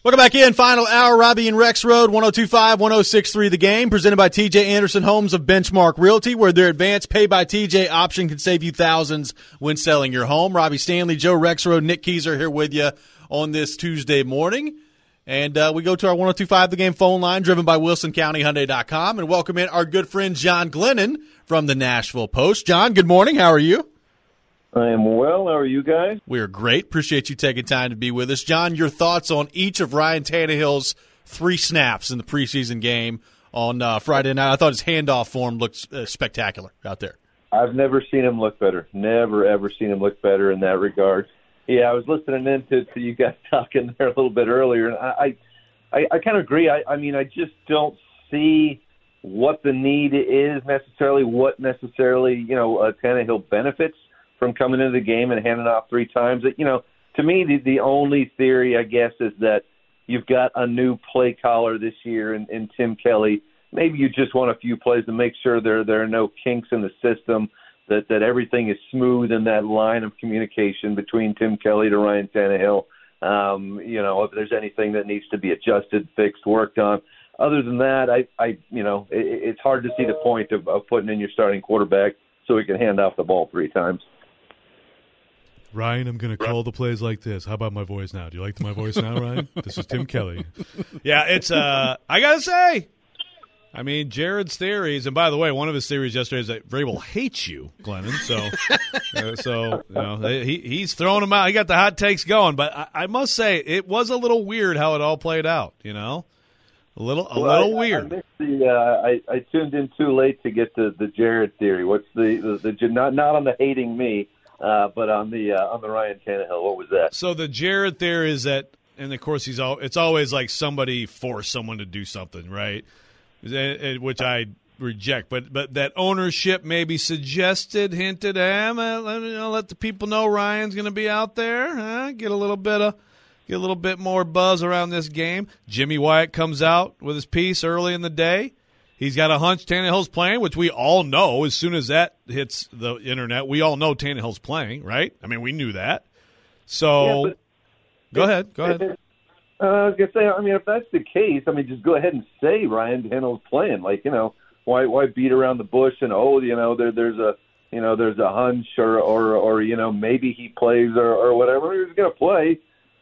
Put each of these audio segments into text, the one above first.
Welcome back in. Final hour, Robbie and Rex Road, 102.5, 106.3 The Game, presented by TJ Anderson Homes of Benchmark Realty, where their advanced pay-by-TJ option can save you thousands when selling your home. Robbie Stanley, Joe Rexroad, Nick Keyser here with you on this Tuesday morning. And we go to our 102.5 The Game phone line, driven by WilsonCountyHyundai.com, and welcome in our good friend John Glennon from the Nashville Post. John, good morning. How are you? I am well. How are you guys? We are great. Appreciate you taking time to be with us. John, your thoughts on each of Ryan Tannehill's 3 snaps in the preseason game on Friday night? I thought his handoff form looked spectacular out there. I've never seen him look better. Never, ever seen him look better in that regard. Yeah, I was listening in to you guys talking there a little bit earlier, and I kind of agree. I mean, I just don't see what the need is necessarily, Tannehill benefits from coming into the game and handing off 3 times. To me, the only theory, I guess, is that you've got a new play caller this year in Tim Kelly. Maybe you just want a few plays to make sure there are no kinks in the system, that everything is smooth in that line of communication between Tim Kelly to Ryan Tannehill. If there's anything that needs to be adjusted, fixed, worked on. Other than that, it's hard to see the point of putting in your starting quarterback so he can hand off the ball 3 times. Ryan, I'm going to call the plays like this. How about my voice now? Do you like my voice now, Ryan? This is Tim Kelly. Yeah, it's I got to say, I mean, Jared's theories, and by the way, one of his theories yesterday is that Vrabel hates you, Glennon. So, he's throwing him out. He got the hot takes going, but I must say it was a little weird how it all played out. A little weird. I tuned in too late to get the Jared theory. What's the not on the hating me, but on the Ryan Tannehill? What was that? So the Jared theory is that, and of course it's always like somebody forced someone to do something, right? Which I reject, but that ownership maybe suggested, hinted, let the people know Ryan's going to be out there, get a little bit more buzz around this game. Jimmy Wyatt comes out with his piece early in the day. He's got a hunch Tannehill's playing, which we all know as soon as that hits the internet. We all know Tannehill's playing, right? I mean, we knew that. So, go ahead. I was going to say, I mean, if that's the case, I mean, just go ahead and say Ryan Tannehill's playing. Like, why beat around the bush and there's a hunch or maybe he plays or whatever. He's going to play.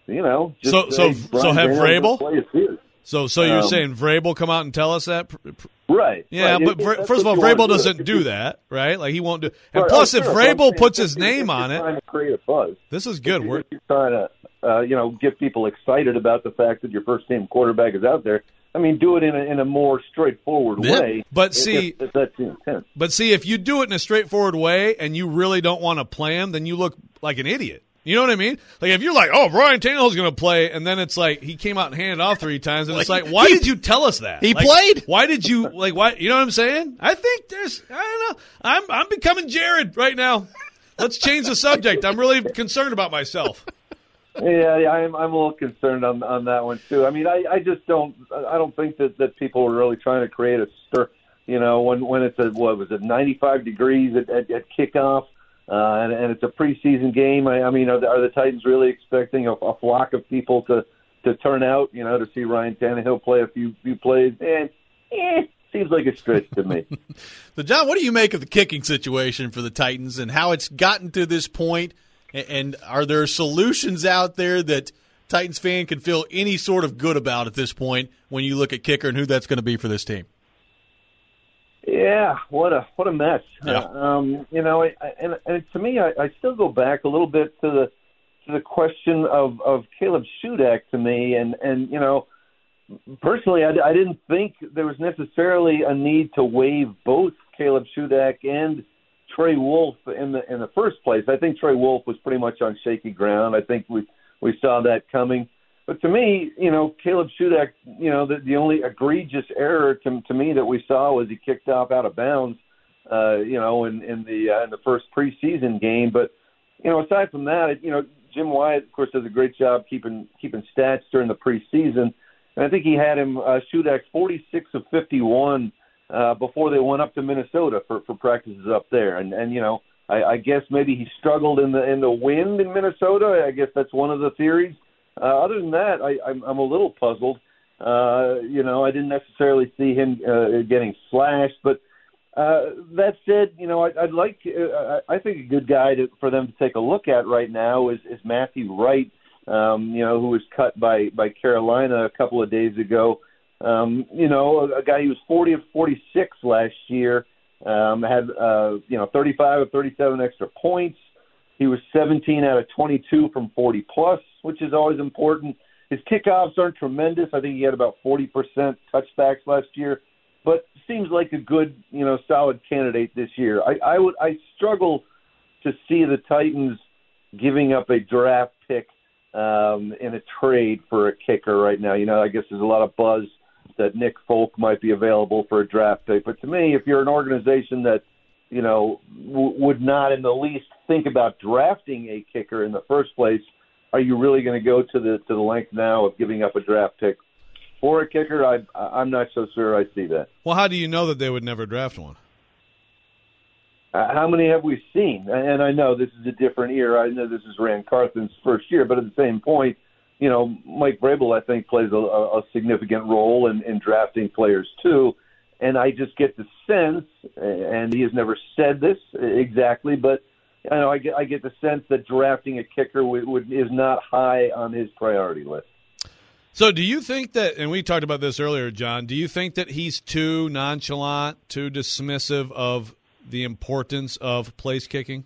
So have Vrabel. So you're saying Vrabel come out and tell us that? Right. Yeah, right. But first of all, Vrabel doesn't do that, right? Like he won't do. And plus, if Vrabel puts his name on it, trying to create a buzz. This is good. We're trying to get people excited about the fact that your first team quarterback is out there. I mean, do it in a more straightforward way. But see, if that's the intent. But see, if you do it in a straightforward way and you really don't want to play him, then you look like an idiot. You know what I mean? Like if you're like, oh, Ryan Tannehill's going to play, and then it's like he came out and handed off 3 times, and it's like, why did you tell us that? He played. Why did you why? You know what I'm saying? I think I don't know. I'm becoming Jared right now. Let's change the subject. I'm really concerned about myself. Yeah, I'm a little concerned on that one too. I mean, I just don't think that people are really trying to create a stir. When it's 95 degrees at kickoff. And it's a preseason game. I mean, are the Titans really expecting a flock of people to turn out, to see Ryan Tannehill play a few plays? Seems like a stretch to me. So, John, what do you make of the kicking situation for the Titans and how it's gotten to this point? And are there solutions out there that Titans fan can feel any sort of good about at this point when you look at kicker and who that's going to be for this team? Yeah, what a mess. Yeah. And to me, I still go back a little bit to the question of Caleb Shudak to me, and personally, I didn't think there was necessarily a need to waive both Caleb Shudak and Trey Wolff in the first place. I think Trey Wolff was pretty much on shaky ground. I think we saw that coming. But to me, Caleb Shudak, the only egregious error to me that we saw was he kicked off out of bounds, in the first preseason game. But, aside from that, Jim Wyatt, of course, does a great job keeping stats during the preseason. And I think he had him Shudak 46 of 51 before they went up to Minnesota for practices up there. And I guess maybe he struggled in the wind in Minnesota. I guess that's one of the theories. Other than that, I'm a little puzzled. I didn't necessarily see him getting slashed, but that said, I'd like. I think a good guy for them to take a look at right now is Matthew Wright, who was cut by Carolina a couple of days ago. A guy who was 40 of 46 last year, had 35 of 37 extra points. He was 17 out of 22 from 40 plus, which is always important. His kickoffs aren't tremendous. I think he had about 40% touchbacks last year, but seems like a good, solid candidate this year. I struggle to see the Titans giving up a draft pick in a trade for a kicker right now. I guess there's a lot of buzz that Nick Folk might be available for a draft pick. But to me, if you're an organization that, would not in the least think about drafting a kicker in the first place, are you really going to go to the length now of giving up a draft pick for a kicker? I'm not so sure I see that. Well, how do you know that they would never draft one? How many have we seen? And I know this is a different era. I know this is Rand Carthen's first year, but at the same point, Mike Vrabel, I think, plays a significant role in drafting players too. And I just get the sense, and he has never said this exactly, but I get the sense that drafting a kicker is not high on his priority list. So do you think that, and we talked about this earlier, John, do you think that he's too nonchalant, too dismissive of the importance of place kicking?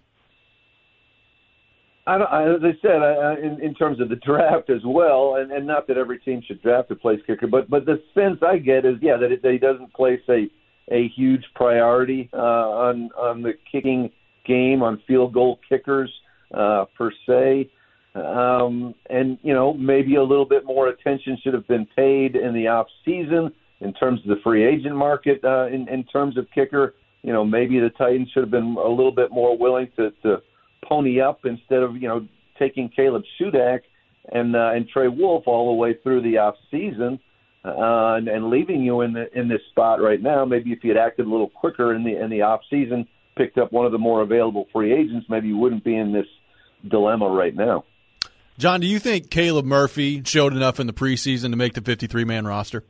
As I said, in terms of the draft as well, and not that every team should draft a place kicker, but the sense I get is, that he doesn't place a huge priority on the kicking game, on field goal kickers per se. And maybe a little bit more attention should have been paid in the off season in terms of the free agent market in terms of kicker. Maybe the Titans should have been a little bit more willing to pony up instead of, taking Caleb Shudak and Trey Wolff all the way through the off season and leaving you in this spot right now. Maybe if you had acted a little quicker in the off season, picked up one of the more available free agents, maybe you wouldn't be in this dilemma right now. John, do you think Caleb Murphy showed enough in the preseason to make the 53-man roster?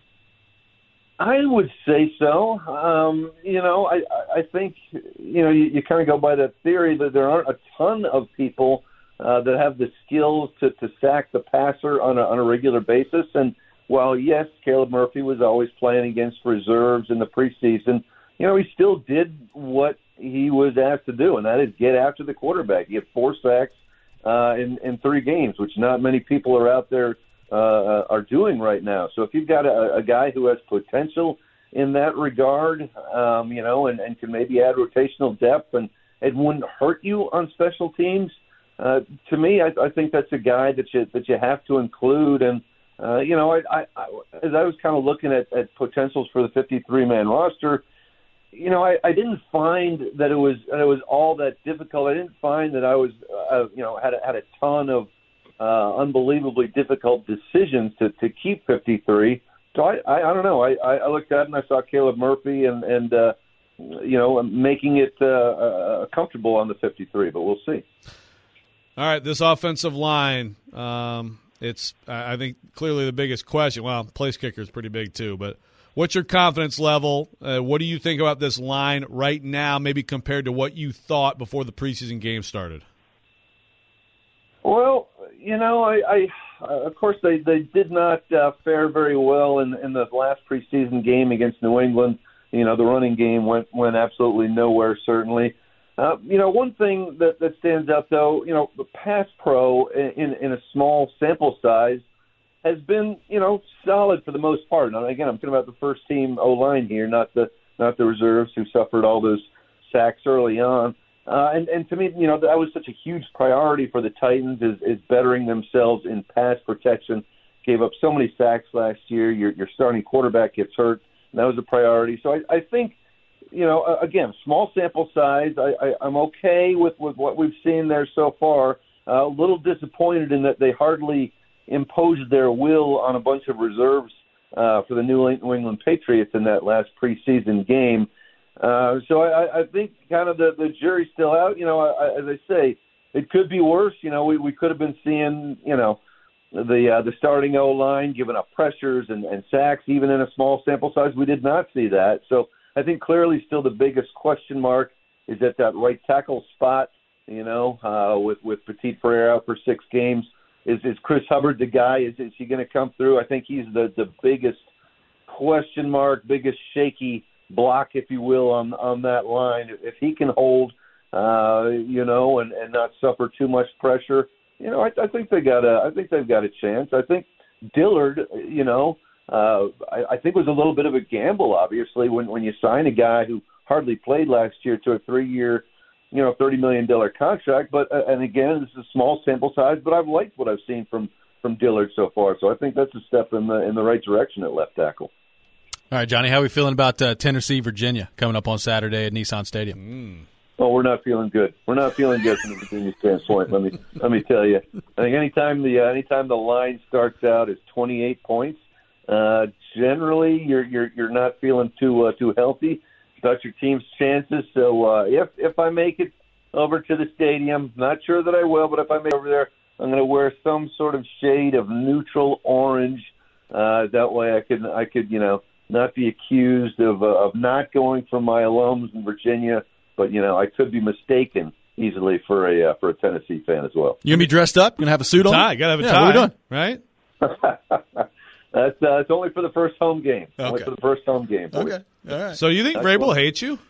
I would say so. I think, you kind of go by that theory that there aren't a ton of people that have the skills to sack the passer on a regular basis. And while, yes, Caleb Murphy was always playing against reserves in the preseason, he still did what he was asked to do, and that is get after the quarterback. He had 4 sacks in 3 games, which not many people are out there are doing right now. So if you've got a guy who has potential in that regard, and can maybe add rotational depth and it wouldn't hurt you on special teams, to me, I think that's a guy that you have to include. And as I was kind of looking at potentials for the 53-man roster, I didn't find that it was all that difficult. I didn't find that I was had a ton of unbelievably difficult decisions to keep 53. So I don't know. I looked at it and I saw Caleb Murphy and making it comfortable on the 53, but we'll see. All right, this offensive line, it's I think clearly the biggest question. Well, place kicker is pretty big too, but what's your confidence level? What do you think about this line right now, maybe compared to what you thought before the preseason game started? Well, I of course they did not fare very well in the last preseason game against New England. The running game went absolutely nowhere, certainly. One thing that stands out, though, the pass pro in a small sample size has been, solid for the most part. Now, again, I'm talking about the first team O-line here, not the reserves who suffered all those sacks early on. And to me, that was such a huge priority for the Titans is bettering themselves in pass protection. Gave up so many sacks last year. Your starting quarterback gets hurt, and that was a priority. So I think, again, small sample size. I'm okay with what we've seen there so far. A little disappointed in that they hardly imposed their will on a bunch of reserves for the New England Patriots in that last preseason game. So I think kind of the jury's still out. As I say, it could be worse. We could have been seeing, the starting O-line giving up pressures and sacks, even in a small sample size. We did not see that. So I think clearly still the biggest question mark is at that right tackle spot, with Petit Frere out for 6 games. Is Chris Hubbard the guy? Is he going to come through? I think he's the biggest question mark, biggest shaky block, if you will, on that line. If he can hold, and not suffer too much pressure, I think they've got a chance. I think Dillard, I think was a little bit of a gamble, obviously, when you sign a guy who hardly played last year to a 3-year, $30 million contract. But and again, this is a small sample size, but I've liked what I've seen from Dillard so far. So I think that's a step in the right direction at left tackle. All right, Johnny, how are we feeling about Tennessee, Virginia coming up on Saturday at Nissan Stadium? Oh, we're not feeling good. We're not feeling good from the Virginia standpoint. Let me tell you. I think anytime the line starts out as 28 points, generally you're not feeling too healthy about your team's chances. So if I make it over to the stadium, not sure that I will, but if I make it over there, I'm going to wear some sort of shade of neutral orange. That way I could not be accused of not going for my alums in Virginia. But, I could be mistaken easily for a Tennessee fan as well. You going to be dressed up? Going to have a suit on? Tie. Got to have a tie. What are we doing? Right? That's only for the first home game. Okay. Only for the first home game. Okay. All right. So you think Vrabel hates you?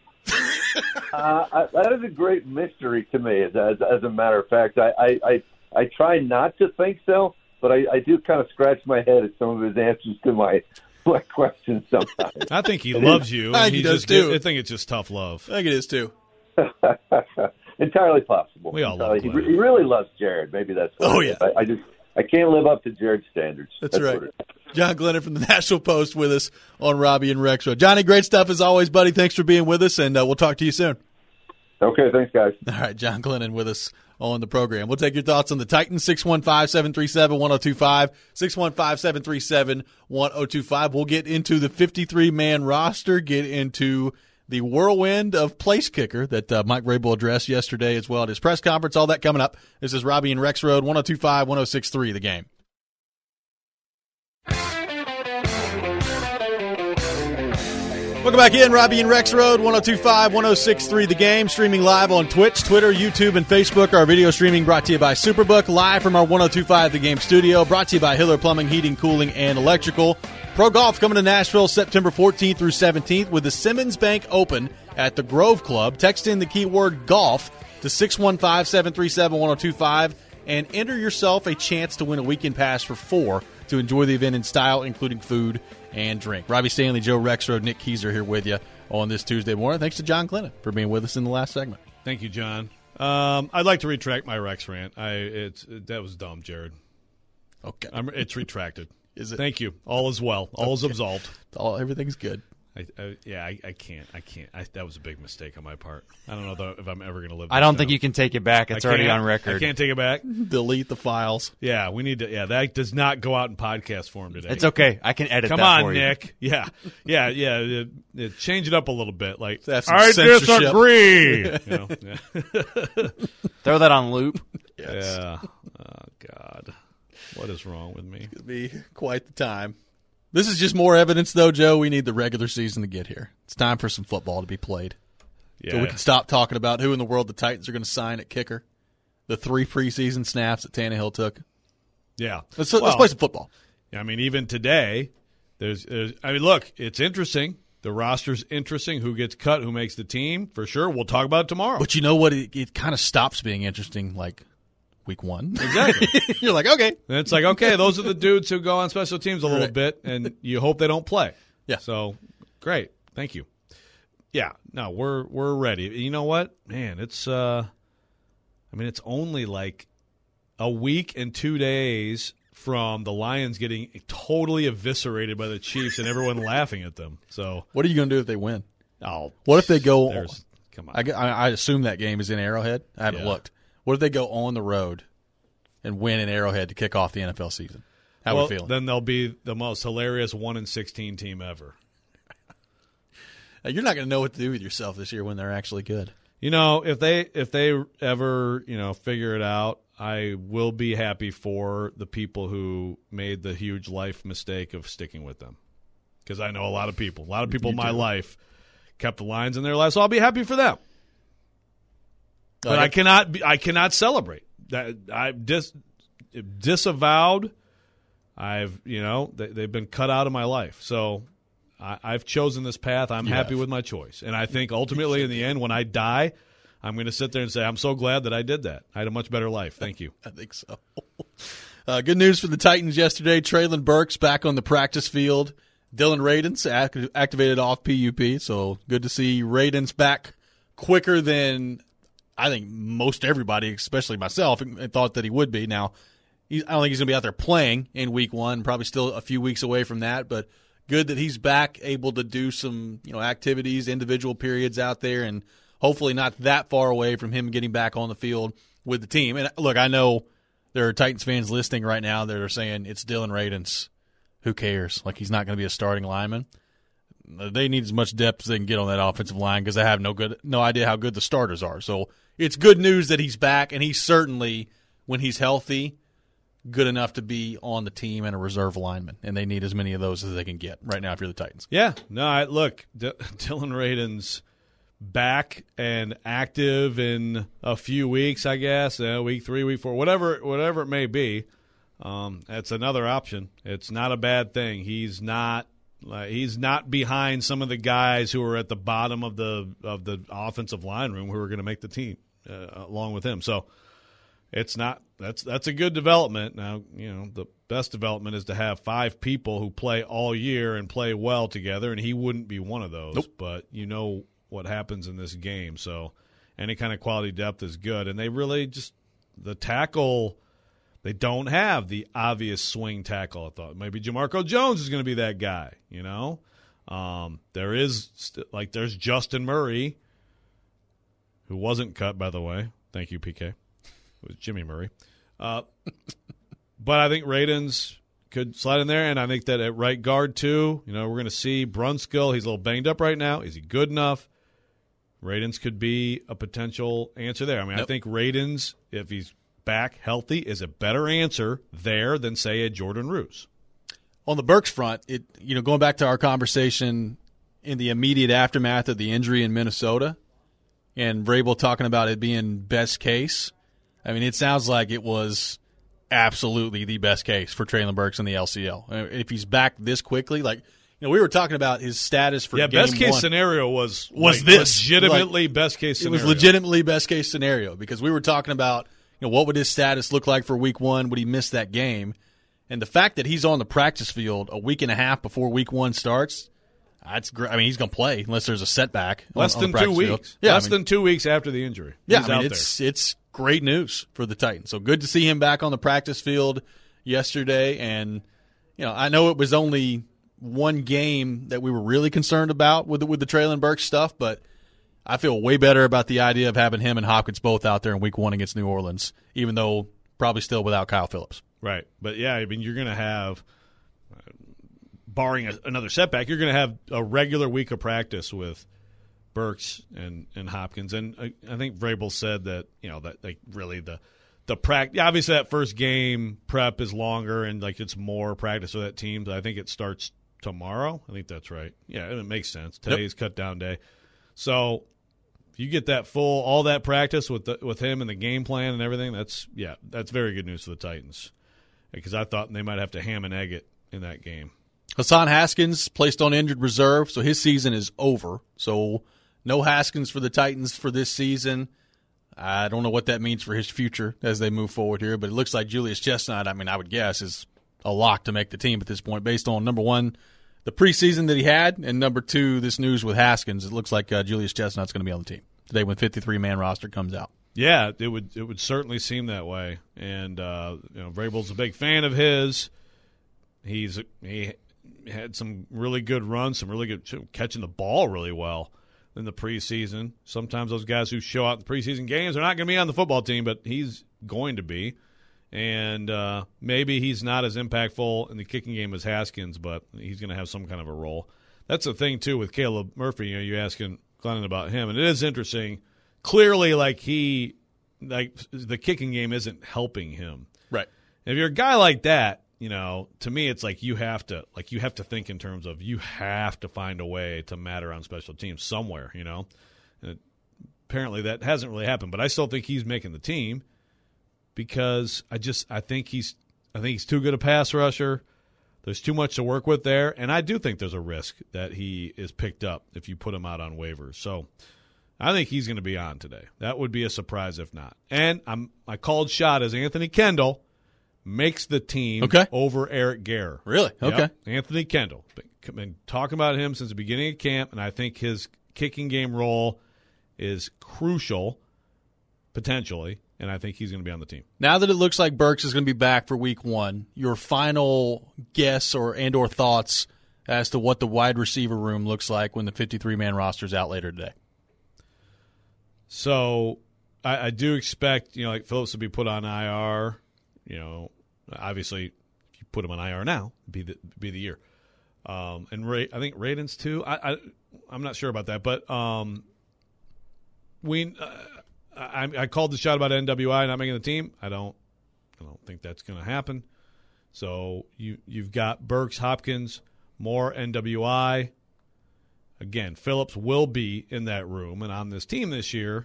That is a great mystery to me, as a matter of fact. I try not to think so, but I do kind of scratch my head at some of his answers to my questions sometimes. I think he loves you. I think he does too. I think it's just tough love. I think it is too. Entirely possible. We all love he really loves Jared. Maybe that's what Oh, it is. yeah. I can't live up to Jared's standards. That's right. John Glennon from the National Post with us on Robbie and Rex Row. Johnny, great stuff as always, buddy. Thanks for being with us, and we'll talk to you soon. Okay, thanks, guys. All right, John Glennon with us on the program. We'll take your thoughts on the Titans, 615-737-1025, 615-737-1025. We'll get into the 53-man roster, get into the whirlwind of place kicker that Mike Vrabel addressed yesterday as well at his press conference. All that coming up. This is Robbie and Rex Road, 102.5, 106.3, The Game. Welcome back in, Robbie and Rex Road, 102.5, 106.3 The Game, streaming live on Twitch, Twitter, YouTube, and Facebook. Our video streaming brought to you by Superbook, live from our 102.5 The Game studio, brought to you by Hiller Plumbing, Heating, Cooling, and Electrical. Pro Golf coming to Nashville September 14th through 17th with the Simmons Bank Open at the Grove Club. Text in the keyword golf to 615-737-1025 and enter yourself a chance to win a weekend pass for 4 to enjoy the event in style, including food and drink. Robbie Stanley, Joe Rexrode, Nick Keyser here with you on this Tuesday morning. Thanks to John Glennon for being with us in the last segment. Thank you, John. I'd like to retract my Rex rant. That was dumb, Jared. Okay. It's retracted. Is it? Thank you. All is well. All is absolved. Everything's good. I can't. That was a big mistake on my part. I don't know if I'm ever going to live. I don't think you can take it back. It's already on record. I can't take it back. Delete the files. Yeah, we need to. Yeah, that does not go out in podcast form today. It's okay. I can edit Come that on, for you. Nick. Yeah. Change it up a little bit. Like, Have some I censorship. disagree. Throw that on loop. Yes. Yeah. Oh God, what is wrong with me? It'll be quite the time. This is just more evidence, though, Joe. We need the regular season to get here. It's time for some football to be played. Yeah. So we can stop talking about who in the world the Titans are going to sign at kicker. The 3 preseason snaps that Tannehill took. Yeah. Let's play some football. I mean, even today, look, it's interesting. The roster's interesting. Who gets cut? Who makes the team? For sure. We'll talk about it tomorrow. But you know what? It kind of stops being interesting, like week 1. Exactly. You're like, okay. And it's like, okay, those are the dudes who go on special teams a little Right. bit, and you hope they don't play. Yeah. So, great. Thank you. Yeah. No, we're ready. You know what? Man, it's only like a week and 2 days from the Lions getting totally eviscerated by the Chiefs and everyone laughing at them. So, What are you going to do if they win? oh, What if they go come on. I assume that game is in Arrowhead. I haven't Yeah. looked. What if they go on the road and win in Arrowhead to kick off the NFL season? How are we feeling? Then they'll be the most hilarious 1-16 team ever. You're not going to know what to do with yourself this year when they're actually good. if they ever, figure it out, I will be happy for the people who made the huge life mistake of sticking with them. Because I know a lot of people in my life kept the Lions in their life, so I'll be happy for them. But I cannot celebrate that. I've disavowed. They've been cut out of my life. So I've chosen this path. I'm happy with my choice. And I think ultimately in the end, when I die, I'm going to sit there and say, I'm so glad that I did that. I had a much better life. Thank you. I think so. Good news for the Titans yesterday. Traylon Burks back on the practice field. Dylan Radins activated off PUP. So good to see Radins back quicker than I think most everybody, especially myself, thought that he would be. Now, I don't think he's going to be out there playing in week one, probably still a few weeks away from that, but good that he's back, able to do some activities, individual periods out there, and hopefully not that far away from him getting back on the field with the team. And look, I know there are Titans fans listening right now that are saying it's Dylan Radins. Who cares? Like, he's not going to be a starting lineman. They need as much depth as they can get on that offensive line because they have no idea how good the starters are. So it's good news that he's back, and he's certainly, when he's healthy, good enough to be on the team and a reserve lineman, and they need as many of those as they can get right now if you're the Titans. Yeah. No, Dylan Radins back and active in a few weeks, I guess, week 3, week 4, whatever it may be. That's another option. It's not a bad thing. He's not behind some of the guys who are at the bottom of the offensive line room who are going to make the team along with him. So it's not that's a good development. Now, the best development is to have 5 people who play all year and play well together, and he wouldn't be one of those. Nope. But what happens in this game. So any kind of quality depth is good. And they really just the tackle, they don't have the obvious swing tackle. I thought maybe Jamarco Jones is going to be that guy, there's Justin Murray, who wasn't cut, by the way. Thank you, PK. It was Jimmy Murray. But I think Radins could slide in there, and I think that at right guard, too, we're going to see Brunskill. He's a little banged up right now. Is he good enough? Radins could be a potential answer there. I mean, I think Radins, if he's back healthy, is a better answer there than, say, a Jordan Roos. On the Burks front, going back to our conversation in the immediate aftermath of the injury in Minnesota, and Vrabel talking about it being best case, I mean, it sounds like it was absolutely the best case for Traylon Burks in the LCL. If he's back this quickly, we were talking about his status for game best case one. Scenario was this legitimately best case scenario. It was legitimately best case scenario because we were talking about what would his status look like for week one? Would he miss that game? And the fact that he's on the practice field a week and a half before week one starts, that's great. I mean, he's going to play unless there's a setback. Less than 2 weeks. Field. Yeah, Less than 2 weeks after the injury. Yeah, it's great news for the Titans. So good to see him back on the practice field yesterday. And I know it was only one game that we were really concerned about with the Traylon Burks stuff, but I feel way better about the idea of having him and Hopkins both out there in week one against New Orleans, even though probably still without Kyle Phillips. Right. But, yeah, I mean, you're going to have, barring another setback, you're going to have a regular week of practice with Burks and Hopkins. And I think Vrabel said that, really the practice, obviously that first game prep is longer and, it's more practice with that team. But I think it starts tomorrow. I think that's right. Yeah, it makes sense. Today's cut down day. So if you get that all that practice with him and the game plan and everything, that's very good news for the Titans. Because I thought they might have to ham and egg it in that game. Hassan Haskins placed on injured reserve, so his season is over. So no Haskins for the Titans for this season. I don't know what that means for his future as they move forward here, but it looks like Julius Chestnut, I would guess, is a lock to make the team at this point based on, number one, the preseason that he had, and number two, this news with Haskins. It looks like Julius Chestnut's going to be on the team today when 53-man roster comes out. Yeah, it would certainly seem that way. And Vrabel's a big fan of his. He had some really good runs, some really good catching the ball really well in the preseason. Sometimes those guys who show out in the preseason games are not going to be on the football team, but he's going to be. And maybe he's not as impactful in the kicking game as Haskins, but he's going to have some kind of a role. That's the thing, too, with Caleb Murphy. You asking Glennon about him, and it is interesting clearly like the kicking game isn't helping him. Right. If you're a guy like that, to me it's like you have to think in terms of you have to find a way to matter on special teams somewhere, And apparently that hasn't really happened, but I still think he's making the team because I think he's too good a pass rusher. There's too much to work with there, and I do think there's a risk that he is picked up if you put him out on waivers. So I think he's going to be on today. That would be a surprise if not. And my called shot is Anthony Kendall makes the team over Eric Garror. Really? Okay. Yep. Anthony Kendall. Been talking about him since the beginning of camp, and I think his kicking game role is crucial, potentially, and I think he's going to be on the team. Now that it looks like Burks is going to be back for week 1, your final guess or thoughts as to what the wide receiver room looks like when the 53-man roster is out later today? So I do expect, like Phillips to be put on IR. Obviously, if you put him on IR now, be the year. And I think Radens too. I'm not sure about that, but I called the shot about NWI not making the team. I don't think that's going to happen. So you've got Burks, Hopkins, Moore, NWI. Again, Phillips will be in that room and on this team this year.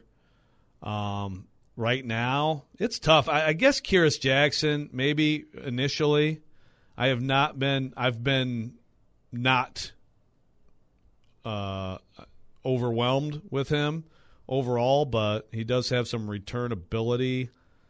Right now, it's tough. I guess Kyrus Jackson maybe initially. I've been not overwhelmed with him overall, but he does have some return ability.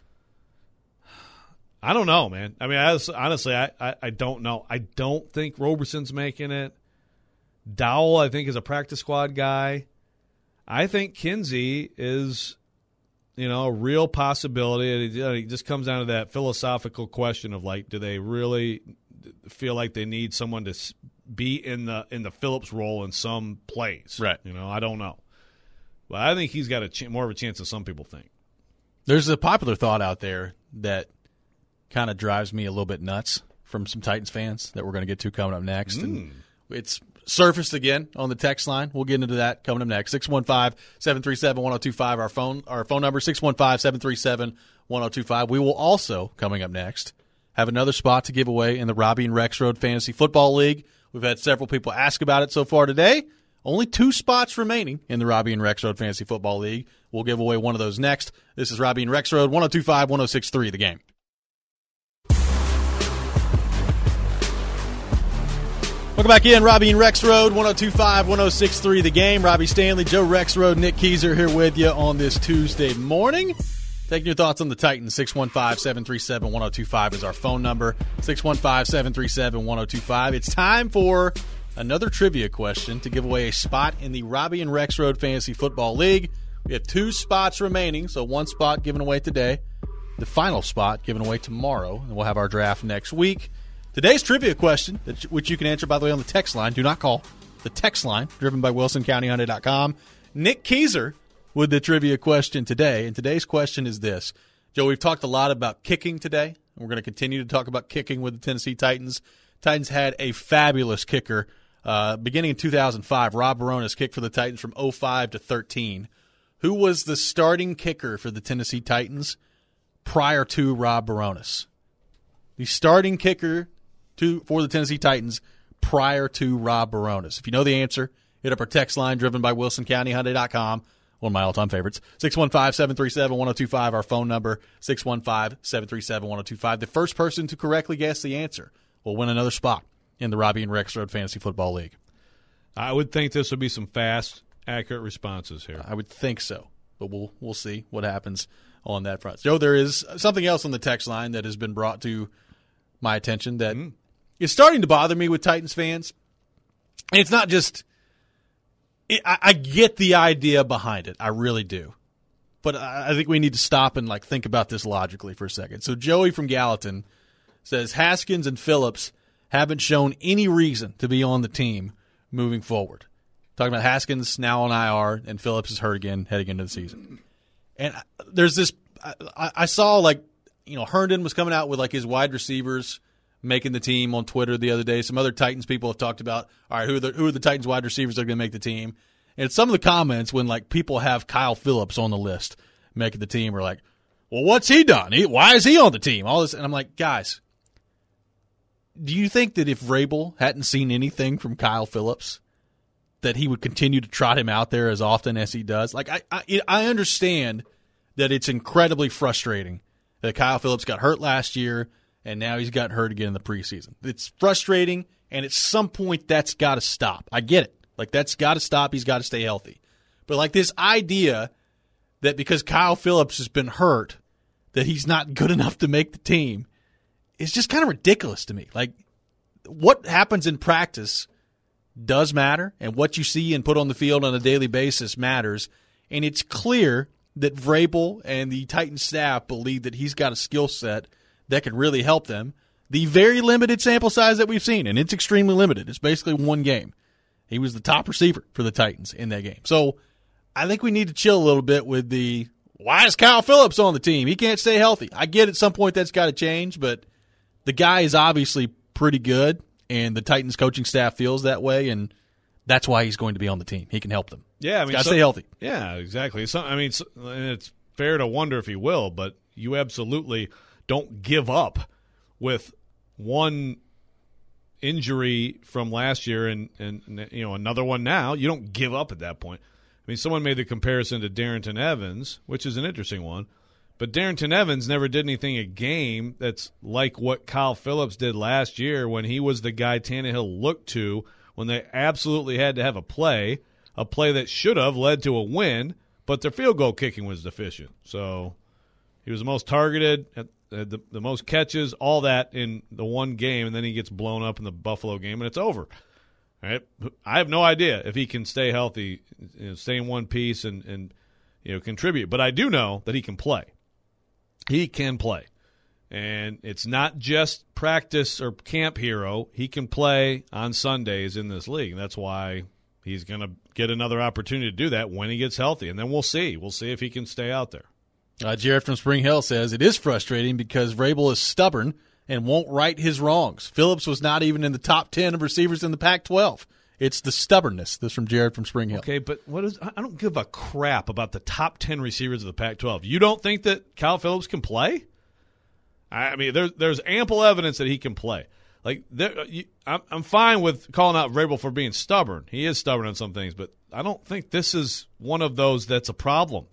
I don't know, man. I mean, honestly, I don't know. I don't think Roberson's making it. Dowell, I think, is a practice squad guy. I think Kinsey is, a real possibility. It just comes down to that philosophical question of, like, do they really feel like they need someone to be in the Phillips role in some plays? Right. I don't know. But I think he's got more of a chance than some people think. There's a popular thought out there that kind of drives me a little bit nuts from some Titans fans that we're going to get to coming up next. And it's surfaced again on the text line. We'll get into that coming up next. 615-737-1025, our phone number, 615-737-1025. We will also, coming up next, have another spot to give away in the Robbie and Rex Road Fantasy Football League. We've had several people ask about it so far today. Only 2 spots remaining in the Robbie and Rex Road Fantasy Football League. We'll give away one of those next. This is Robbie and Rex Road, 102.5, 106.3, The Game. Welcome back in, Robbie and Rex Road, 102.5, 106.3, The Game. Robbie Stanley, Joe Rex Road, Nick Keyser here with you on this Tuesday morning. Taking your thoughts on the Titans, 615-737-1025 is our phone number, 615-737-1025. It's time for another trivia question to give away a spot in the Robbie and Rex Road Fantasy Football League. We have 2 spots remaining, so 1 spot given away today, the final spot given away tomorrow, and we'll have our draft next week. Today's trivia question, which you can answer, by the way, on the text line. Do not call. The text line, driven by WilsonCountyHyundai.com. Nick Keyser with the trivia question today, and today's question is this. Joe, we've talked a lot about kicking today, and we're going to continue to talk about kicking with the Tennessee Titans. Titans had a fabulous kicker beginning in 2005. Rob Baronis kicked for the Titans from 05 to 13. Who was the starting kicker for the Tennessee Titans prior to Rob Baronis? The starting kicker for the Tennessee Titans prior to Rob Baronis. If you know the answer, hit up our text line driven by WilsonCountyHyundai.com. One of my all-time favorites. 615-737-1025, our phone number, 615-737-1025. The first person to correctly guess the answer will win another spot in the Robbie and Rex Road Fantasy Football League. I would think this would be some fast, accurate responses here. I would think so, but we'll see what happens on that front. Joe, there is something else on the text line that has been brought to my attention that is starting to bother me with Titans fans. And it's not just I get the idea behind it. I really do. But I think we need to stop and think about this logically for a second. So Joey from Gallatin says Haskins and Phillips haven't shown any reason to be on the team moving forward. Talking about Haskins now on IR and Phillips is hurt again heading into the season. And there's this I saw Herndon was coming out with his wide receivers making the team on Twitter the other day. Some other Titans people have talked about, all right, who are the Titans wide receivers that are going to make the team? And some of the comments when like people have Kyle Phillips on the list making the team are like, well, what's he done? Why is he on the team? All this, and I'm like, guys, do you think that if Vrabel hadn't seen anything from Kyle Phillips, that he would continue to trot him out there as often as he does? Like, I understand that it's incredibly frustrating that Kyle Phillips got hurt last year and now he's gotten hurt again in the preseason. It's frustrating, and at some point that's got to stop. I get it. Like, that's got to stop. He's got to stay healthy. But, like, this idea that because Kyle Phillips has been hurt that he's not good enough to make the team is just kind of ridiculous to me. Like, what happens in practice does matter, and what you see and put on the field on a daily basis matters. And it's clear that Vrabel and the Titans staff believe that he's got a skill set that could really help them. The very limited sample size that we've seen, and it's extremely limited. It's basically one game. He was the top receiver for the Titans in that game. So I think we need to chill a little bit with the, why is Kyle Phillips on the team? He can't stay healthy. I get at some point that's got to change, but the guy is obviously pretty good, and the Titans coaching staff feels that way, and that's why he's going to be on the team. He can help them. Yeah, I mean, got to stay healthy. Yeah, exactly. So, I mean, and it's fair to wonder if he will, but you absolutely don't give up with one injury from last year and another one now. You don't give up at that point. I mean, someone made the comparison to Darrington Evans, which is an interesting one. But Darrington Evans never did anything a game that's like what Kyle Phillips did last year when he was the guy Tannehill looked to when they absolutely had to have a play that should have led to a win, but their field goal kicking was deficient. So he was the most targeted, the most catches, all that in the one game, and then he gets blown up in the Buffalo game, and it's over. All right? I have no idea if he can stay healthy, stay in one piece, and contribute. But I do know that he can play. He can play. And it's not just practice or camp hero. He can play on Sundays in this league. That's why he's going to get another opportunity to do that when he gets healthy. And then we'll see. We'll see if he can stay out there. Jared from Spring Hill says, it is frustrating because Vrabel is stubborn and won't right his wrongs. Phillips was not even in the top 10 of receivers in the Pac-12. It's the stubbornness. This from Jared from Spring Hill. Okay, but I don't give a crap about the top 10 receivers of the Pac-12. You don't think that Kyle Phillips can play? I mean, there's ample evidence that he can play. Like, I'm fine with calling out Vrabel for being stubborn. He is stubborn on some things, but I don't think this is one of those that's a problem.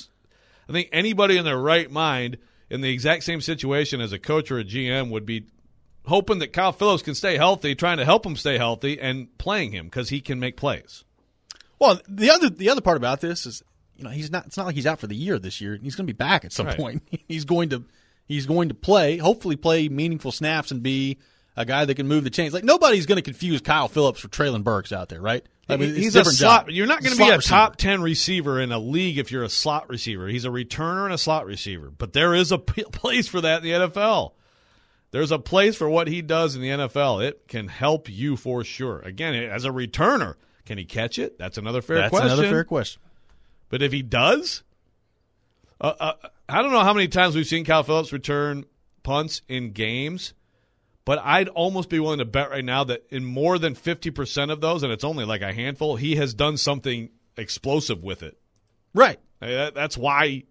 I think anybody in their right mind in the exact same situation as a coach or a GM would be hoping that Kyle Phillips can stay healthy, trying to help him stay healthy, and playing him because he can make plays. Well, the other part about this is, it's not like he's out for the year this year. He's going to be back at some point. He's going to play, hopefully play meaningful snaps and be a guy that can move the chains. Like, nobody's going to confuse Kyle Phillips for Treylon Burks out there, right? I mean, he's a slot. Job. You're not going to be a top 10 receiver in a league if you're a slot receiver. He's a returner and a slot receiver. But there is a place for that in the NFL. There's a place for what he does in the NFL. It can help you for sure. Again, as a returner, can he catch it? That's another fair question. That's another fair question. But if he does, I don't know how many times we've seen Kyle Phillips return punts in games, but I'd almost be willing to bet right now that in more than 50% of those, and it's only like a handful, he has done something explosive with it. Right. That's why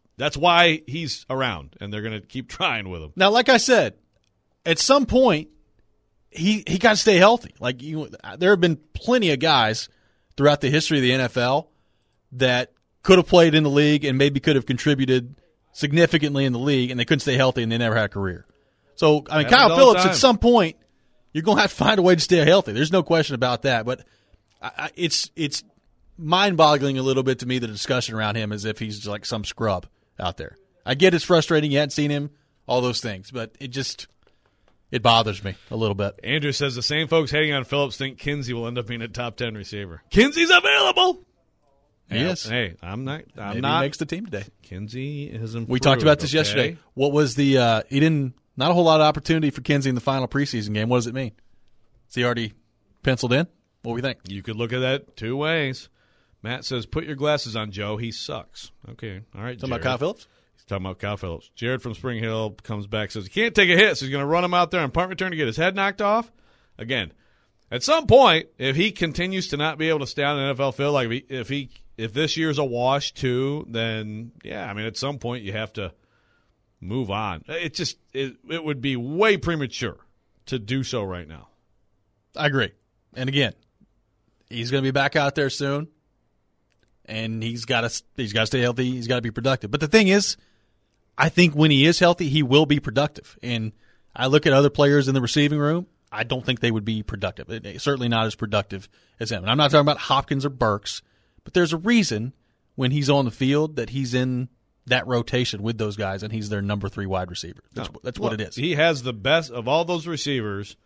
he's around, and they're going to keep trying with him. Now, like I said, at some point, he got to stay healthy. Like, there have been plenty of guys throughout the history of the NFL that could have played in the league and maybe could have contributed significantly in the league, and they couldn't stay healthy and they never had a career. So, I mean, Kyle Phillips, at some point, you're going to have to find a way to stay healthy. There's no question about that. But it's mind-boggling a little bit to me, the discussion around him, as if he's like some scrub out there. I get it's frustrating. You hadn't seen him, all those things. But it bothers me a little bit. Andrew says the same folks hating on Phillips think Kinsey will end up being a top 10 receiver. Kinsey's available. Yes. Hey, I'm not. He makes the team today. Kinsey is improved. We talked about this yesterday. What was not a whole lot of opportunity for Kinsey in the final preseason game. What does it mean? Is he already penciled in? What do we think? You could look at that two ways. Matt says, put your glasses on, Joe. He sucks. Okay. All right, Talking about Kyle Phillips? He's talking about Kyle Phillips. Jared from Spring Hill comes back, says he can't take a hit, so he's going to run him out there on punt return to get his head knocked off. Again, At some point, if he continues to not be able to stay on the NFL field, like if this year's a wash too, then yeah, I mean, at some point you have to move on. It would be way premature to do so right now. I agree. And again, he's going to be back out there soon, and he's got to stay healthy. He's got to be productive. But the thing is, I think when he is healthy, he will be productive. And I look at other players in the receiving room. I don't think they would be productive. Certainly not as productive as him. And I'm not talking about Hopkins or Burks, but there's a reason when he's on the field that he's in that rotation with those guys, and he's their number 3 wide receiver. That's what it is. He has the best of all those receivers.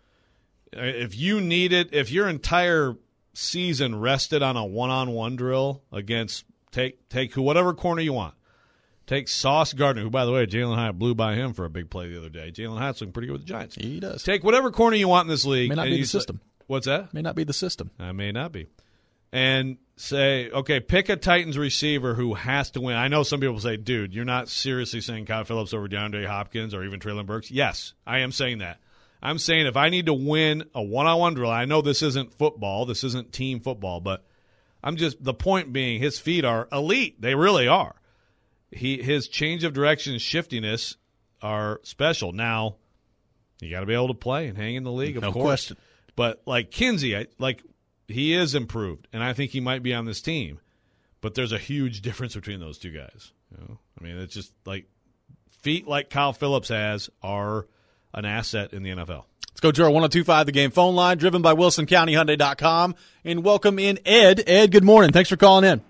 If your entire season rested on a one-on-one drill against take whatever corner you want. Take Sauce Gardner, who, by the way, Jalen Hyatt blew by him for a big play the other day. Jalen Hyatt's looking pretty good with the Giants. He does. Take whatever corner you want in this league. May not be the system. What's that? May not be the system. I may not be. And say, okay, pick a Titans receiver who has to win. I know some people say, dude, you're not seriously saying Kyle Phillips over DeAndre Hopkins or even Treylon Burks. Yes, I am saying that. I'm saying if I need to win a one-on-one drill, I know this isn't football, this isn't team football, but the point being his feet are elite. They really are. His change of direction and shiftiness are special. Now, you got to be able to play and hang in the league, of course. No question. But like Kinsey, he is improved, and I think he might be on this team. But there's a huge difference between those two guys. I mean, it's just like feet like Kyle Phillips has are an asset in the NFL. Let's go to our 102.5 The Game phone line, driven by WilsonCountyHyundai.com, and welcome in Ed. Ed, good morning. Thanks for calling in.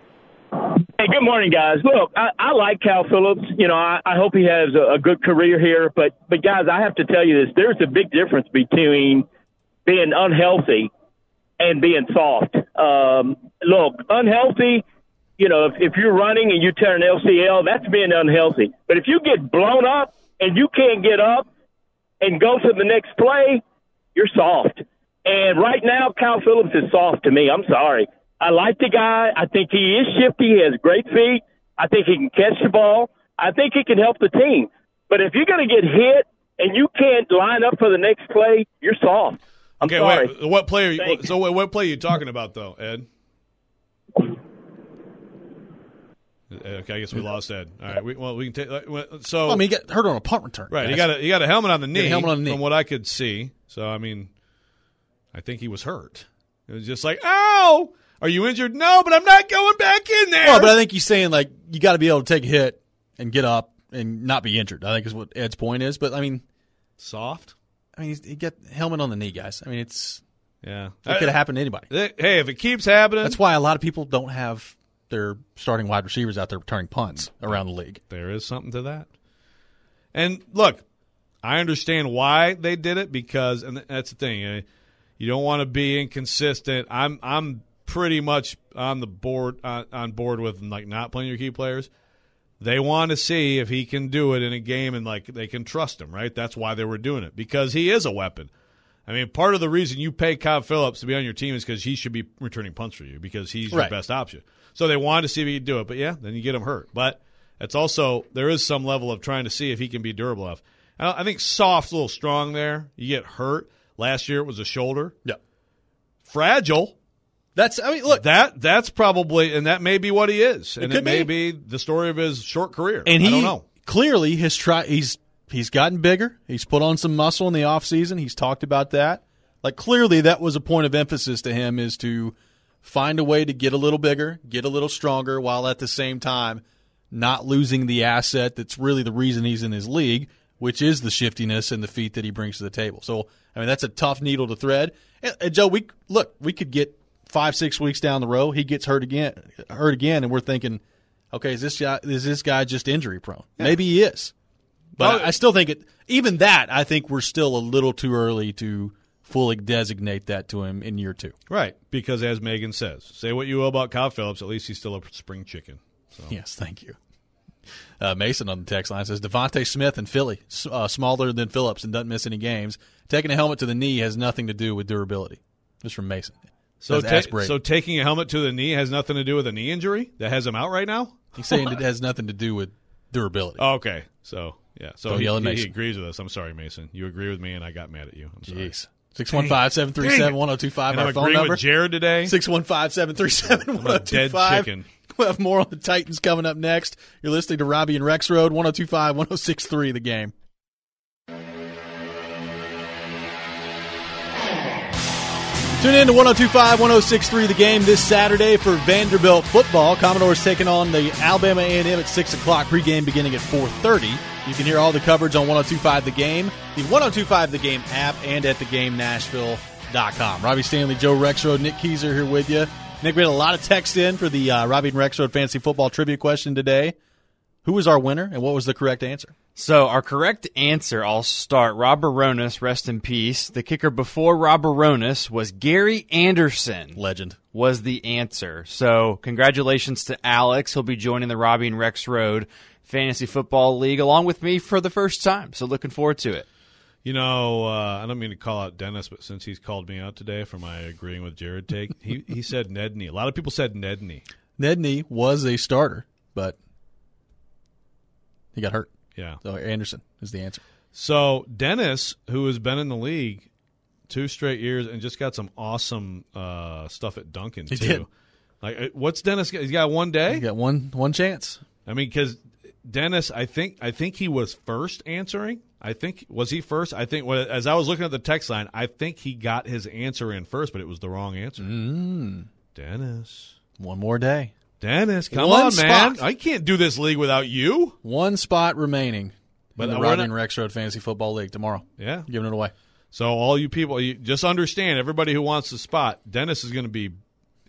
Hey, good morning, guys. Look, I like Kyle Phillips. I hope he has a good career here. But guys, I have to tell you this. There's a big difference between being unhealthy and being soft. Look, unhealthy, if you're running and you tear an LCL, that's being unhealthy. But if you get blown up and you can't get up and go to the next play, you're soft. And right now, Kyle Phillips is soft to me. I'm sorry. I like the guy. I think he is shifty. He has great feet. I think he can catch the ball. I think he can help the team. But if you're going to get hit and you can't line up for the next play, you're soft. I'm sorry. Wait, what play are you talking about, though, Ed? Okay, I guess we lost Ed. All right, we can take. So he got hurt on a punt return. Right, guys. He got a helmet on the knee. From what I could see. So I mean, I think he was hurt. It was just like, ow. Are you injured? No, but I'm not going back in there. Well, but I think he's saying, you got to be able to take a hit and get up and not be injured, I think is what Ed's point is. But, I mean. Soft? I mean, he got helmet on the knee, guys. I mean, it could have happened to anybody. Hey, if it keeps happening. That's why a lot of people don't have their starting wide receivers out there returning punts around the league. There is something to that. And, look, I understand why they did it because, and that's the thing, you don't want to be inconsistent. I'm pretty much on board with not playing your key players. They want to see if he can do it in a game and they can trust him, right? That's why they were doing it, because he is a weapon. I mean, part of the reason you pay Kyle Phillips to be on your team is because he should be returning punts for you because he's your best option. So they wanted to see if he could do it, but yeah, then you get him hurt. But it's also there is some level of trying to see if he can be durable enough. I think soft's a little strong there. You get hurt. Last year it was a shoulder. Yeah. Fragile. Look. That's probably, and that may be what he is. And it may be the story of his short career. And I don't know. Clearly he's gotten bigger. He's put on some muscle in the offseason. He's talked about that. Clearly that was a point of emphasis to him, is to find a way to get a little bigger, get a little stronger, while at the same time not losing the asset that's really the reason he's in his league, which is the shiftiness and the feet that he brings to the table. So, I mean, that's a tough needle to thread. And Joe, we could get 5-6 weeks down the road, he gets hurt again, and we're thinking, okay, is this guy just injury prone? Yeah. Maybe he is. But I still think even that, I think we're still a little too early to fully designate that to him in year 2. Right, because as Megan says, say what you will about Kyle Phillips, at least he's still a spring chicken. So. Yes, thank you. Mason on the text line says, Devontae Smith in Philly, smaller than Phillips and doesn't miss any games. Taking a helmet to the knee has nothing to do with durability. This is from Mason. So taking a helmet to the knee has nothing to do with a knee injury that has him out right now? He's saying it has nothing to do with durability. Oh, okay. So, yeah. So he Mason. He agrees with us. I'm sorry, Mason. You agree with me, and I got mad at you. I'm sorry. Jeez. 615-737-1025. And Our I'm phone agreeing number. with Jared today. 615-737-1025. Dead chicken. We'll have more on the Titans coming up next. You're listening to Robbie and Rex Road, 102.5, 106.3 The Game. Tune in to 102.5, 106.3 The Game this Saturday for Vanderbilt football. Commodores taking on the Alabama A&M at 6 o'clock. Pregame beginning at 4:30. You can hear all the coverage on 102.5 The Game, the 102.5 The Game app, and at thegamenashville.com. Robbie Stanley, Joe Rexrode, Nick Keyser here with you. Nick, we had a lot of text in for the Robbie and Rexrode Fantasy Football Trivia question today. Who was our winner, and what was the correct answer? So our correct answer, I'll start. Rob Baronis, rest in peace. The kicker before Rob Baronis was Gary Anderson. Legend. Was the answer. So congratulations to Alex. He'll be joining the Robbie and Rex Road Fantasy Football League along with me for the first time. So looking forward to it. You know, I don't mean to call out Dennis, but since he's called me out today for my agreeing with Jared take, he said Nedney. A lot of people said Nedney. Nedney was a starter, but he got hurt. Yeah. So Anderson is the answer. So Dennis, who has been in the league 2 straight years and just got some awesome stuff at Duncan, too. He did. Like, what's Dennis? He's got one day? He got one chance. I mean, because Dennis, I think he was first answering. Was he first? I think as I was looking at the text line, I think he got his answer in first, but it was the wrong answer. Dennis. One more day. Dennis, come One on, man. spot. I can't do this league without you. One spot remaining in the Robbie and Rex Road Fantasy Football League tomorrow. Yeah. Giving it away. So all you people, just understand, everybody who wants the spot, Dennis is going to be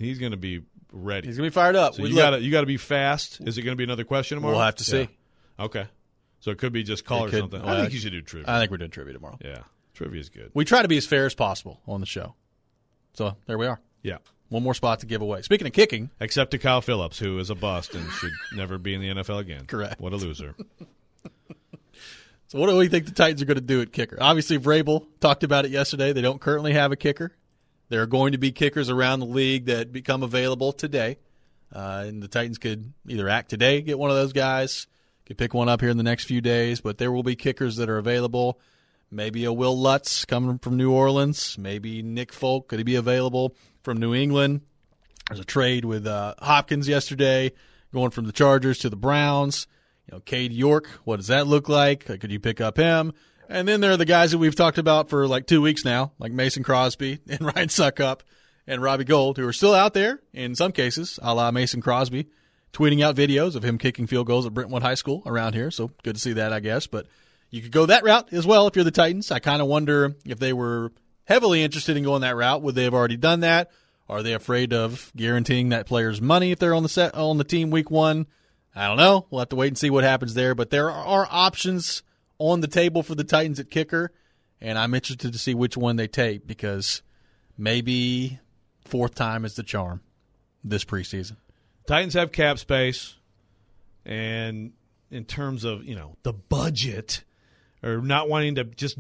ready. He's going to be fired up. So you got to be fast. Is it going to be another question tomorrow? We'll have to see. Yeah. Okay. So it could be just call or something. I think you should do trivia. I think we're doing trivia tomorrow. Yeah. Trivia is good. We try to be as fair as possible on the show. So there we are. Yeah. One more spot to give away. Speaking of kicking. Except to Kyle Phillips, who is a bust and should never be in the NFL again. Correct. What a loser. So what do we think the Titans are going to do at kicker? Obviously, Vrabel talked about it yesterday. They don't currently have a kicker. There are going to be kickers around the league that become available today. And the Titans could either act today, get one of those guys, could pick one up here in the next few days, but there will be kickers that are available. Maybe a Will Lutz coming from New Orleans. Maybe Nick Folk. Could he be available from New England? There's a trade with Hopkins yesterday, going from the Chargers to the Browns. Cade York, what does that look like? Could you pick up him? And then there are the guys that we've talked about for like 2 weeks now, like Mason Crosby and Ryan Suckup and Robbie Gold, who are still out there in some cases, a la Mason Crosby, tweeting out videos of him kicking field goals at Brentwood High School around here. So good to see that, I guess. But you could go that route as well if you're the Titans. I kind of wonder if they were heavily interested in going that route. Would they have already done that? Are they afraid of guaranteeing that player's money if they're on the team week 1? I don't know. We'll have to wait and see what happens there. But there are options on the table for the Titans at kicker, and I'm interested to see which one they take because maybe 4th time is the charm this preseason. Titans have cap space, and in terms of the budget or not wanting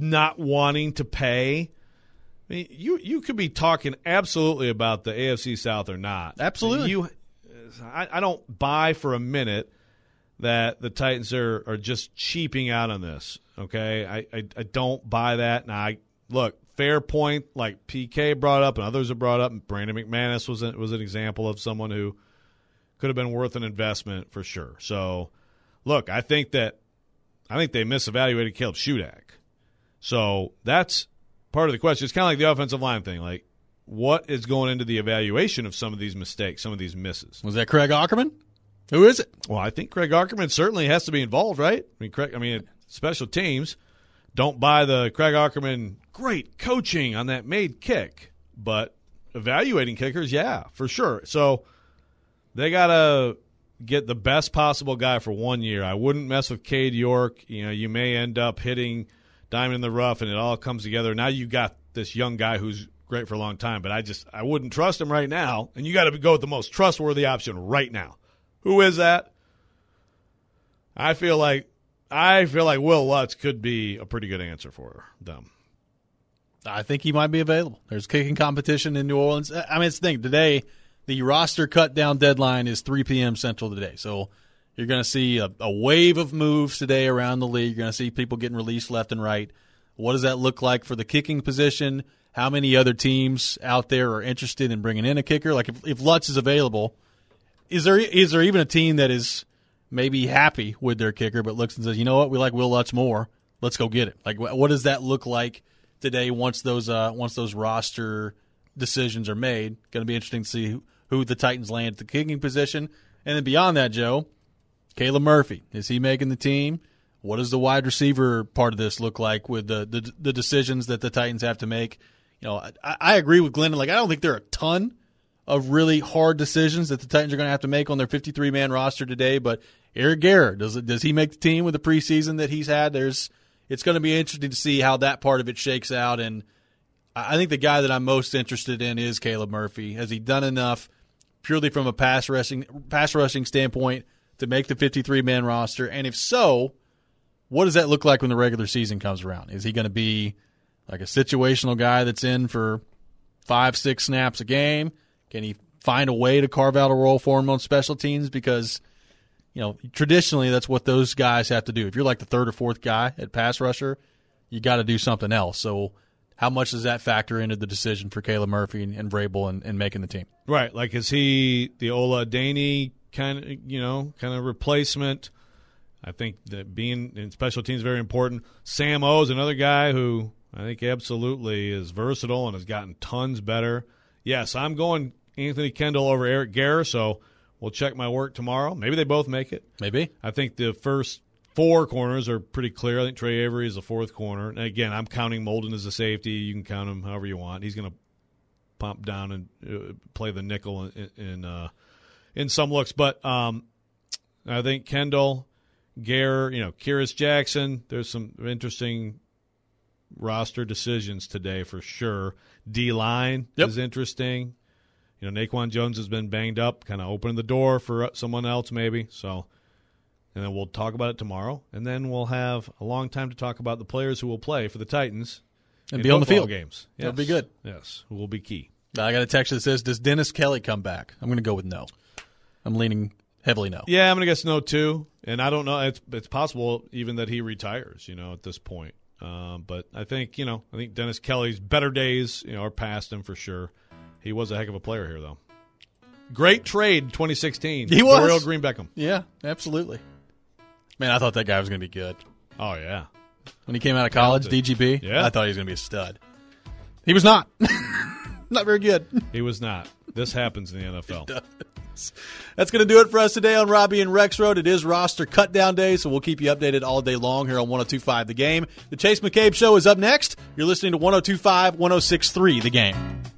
to pay. I mean, you could be talking absolutely about the AFC South or not. Absolutely. I don't buy for a minute that the Titans are just cheaping out on this. Okay, I don't buy that. Now, look, fair point. Like PK brought up and others have brought up. Brandon McManus was an example of someone who could have been worth an investment for sure. So, look, I think they misevaluated Caleb Shudak. So that's part of the question. It's kind of like the offensive line thing. Like, what is going into the evaluation of some of these mistakes, some of these misses? Was that Craig Aukerman? Who is it? Well, I think Craig Aukerman certainly has to be involved, right? Special teams don't buy the Craig Aukerman great coaching on that made kick, but evaluating kickers, yeah, for sure. So they got to get the best possible guy for 1 year. I wouldn't mess with Cade York. You may end up hitting diamond in the rough and it all comes together. Now you got this young guy who's great for a long time, but I wouldn't trust him right now, and you got to go with the most trustworthy option right now. Who is that? I feel like Will Lutz could be a pretty good answer for them. I think he might be available. There's kicking competition in New Orleans. I mean, it's the thing. Today, the roster cut-down deadline is 3 p.m. Central today. So you're going to see a wave of moves today around the league. You're going to see people getting released left and right. What does that look like for the kicking position? How many other teams out there are interested in bringing in a kicker? Like if Lutz is available, is there even a team that is maybe happy with their kicker but looks and says, you know what, we like Will Lutz more. Let's go get it. Like what does that look like today once those roster decisions are made? Going to be interesting to see who the Titans land at the kicking position. And then beyond that, Joe, Caleb Murphy, is he making the team? What does the wide receiver part of this look like with the decisions that the Titans have to make? I agree with Glenn. Like, I don't think there are a ton of really hard decisions that the Titans are going to have to make on their 53-man roster today. But Eric Garror, does he make the team with the preseason that he's had? It's going to be interesting to see how that part of it shakes out. And I think the guy that I'm most interested in is Caleb Murphy. Has he done enough purely from a pass rushing standpoint to make the 53-man roster? And if so, what does that look like when the regular season comes around? Is he going to be like a situational guy that's in for 5-6 snaps a game? Can he find a way to carve out a role for him on special teams? Because, traditionally that's what those guys have to do. If you're like the third or fourth guy at pass rusher, you got to do something else. So how much does that factor into the decision for Caleb Murphy and Vrabel and making the team? Right. Like, is he the Ola Daney kind of replacement? I think that being in special teams is very important. Sam O is another guy who I think absolutely is versatile and has gotten tons better. Yes, I'm going Anthony Kendall over Eric Garror, so we'll check my work tomorrow. Maybe they both make it. Maybe. I think the first 4 corners are pretty clear. I think Trey Avery is the 4th corner. And again, I'm counting Molden as a safety. You can count him however you want. He's going to pump down and play the nickel in some looks. But I think Kendall, Garror, Kyrus Jackson, there's some interesting roster decisions today for sure. D-line is interesting. Naquan Jones has been banged up, kind of opening the door for someone else maybe. So, and then we'll talk about it tomorrow, and then we'll have a long time to talk about the players who will play for the Titans and be on the field games. Yes. That'll be good. Yes, who will be key. I got a text that says, "Does Dennis Kelly come back?" I'm going to go with no. I'm leaning heavily no. Yeah, I'm going to guess no too, and I don't know. It's possible even that he retires. At this point. But I think Dennis Kelly's better days, are past him for sure. He was a heck of a player here, though. Great trade in 2016. He was. Dorial Green Beckham. Yeah, absolutely. Man, I thought that guy was going to be good. Oh, yeah. When he came out of college, DGB, yeah. I thought he was going to be a stud. He was not. Not very good. He was not. This happens in the NFL. That's going to do it for us today on Robbie and Rex Road. It is roster cut down day, so we'll keep you updated all day long here on 102.5 The Game. The Chase McCabe Show is up next. You're listening to 102.5, 106.3 The Game.